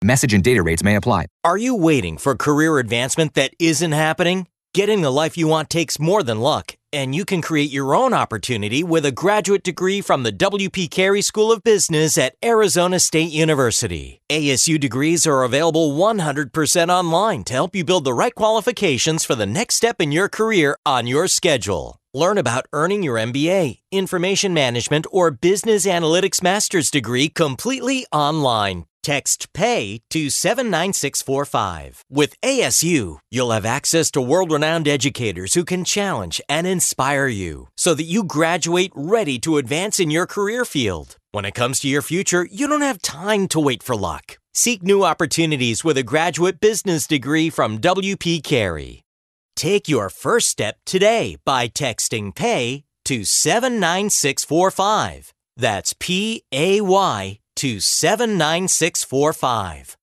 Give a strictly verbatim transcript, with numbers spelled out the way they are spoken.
Message and data rates may apply. Are you waiting for career advancement that isn't happening? Getting the life you want takes more than luck, and you can create your own opportunity with a graduate degree from the W P Carey School of Business at Arizona State University. A S U degrees are available one hundred percent online to help you build the right qualifications for the next step in your career on your schedule. Learn about earning your M B A, Information Management, or Business Analytics Master's degree completely online. Text PAY to seven nine six four five. With A S U, you'll have access to world-renowned educators who can challenge and inspire you so that you graduate ready to advance in your career field. When it comes to your future, you don't have time to wait for luck. Seek new opportunities with a graduate business degree from W P Carey. Take your first step today by texting PAY to seven nine six four five. That's P A Y to seven nine six four five.